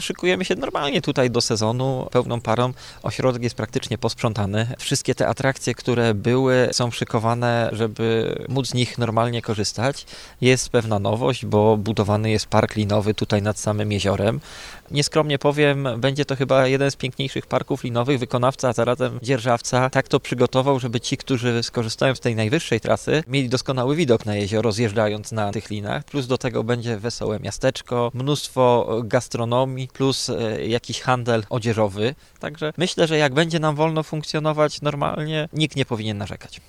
Szykujemy się normalnie tutaj do sezonu, pełną parą. Ośrodek jest praktycznie posprzątany. Wszystkie te atrakcje, które były, są szykowane, żeby móc z nich normalnie korzystać. Jest pewna nowość, bo budowany jest park linowy tutaj nad samym jeziorem. Nieskromnie powiem, będzie to chyba jeden z piękniejszych parków linowych. Wykonawca, a zarazem dzierżawca tak to przygotował, żeby ci, którzy skorzystają z tej najwyższej trasy, mieli doskonały widok na jezioro, zjeżdżając na tych linach. Plus do tego będzie wesołe miasteczko, mnóstwo gastronomii, plus jakiś handel odzieżowy. Także myślę, że jak będzie nam wolno funkcjonować normalnie, nikt nie powinien narzekać.